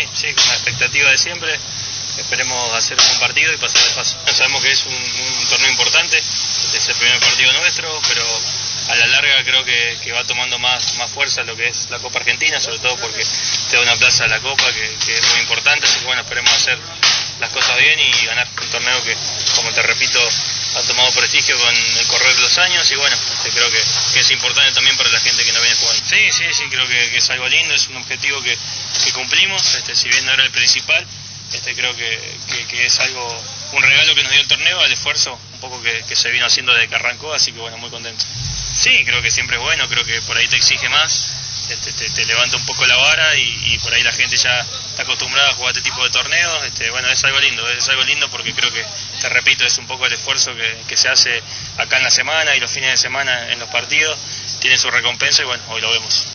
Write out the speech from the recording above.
sí, con la expectativa de siempre. Esperemos hacer un buen partido y pasar de paso. Sabemos que es un torneo importante, es el primer partido nuestro, pero a la larga creo que va tomando más fuerza lo que es la Copa Argentina, sobre todo porque te da una plaza a la Copa que es muy importante, así que bueno, esperemos hacer las cosas bien y ganar un torneo que, como te repito, ha tomado prestigio con el correr de los años y bueno, creo que es importante también para la gente que no viene jugando. Sí, creo que es algo lindo, es un objetivo que cumplimos, si bien no era el principal, creo que es algo, un regalo que nos dio el torneo, al esfuerzo un poco que se vino haciendo desde que arrancó, así que bueno, muy contento. Sí, creo que siempre es bueno, creo que por ahí te exige más, te levanta un poco la vara y por ahí la gente ya está acostumbrada a jugar este tipo de torneos, bueno, es algo lindo porque creo que, te repito, es un poco el esfuerzo que se hace acá en la semana y los fines de semana en los partidos, tiene su recompensa y bueno, hoy lo vemos.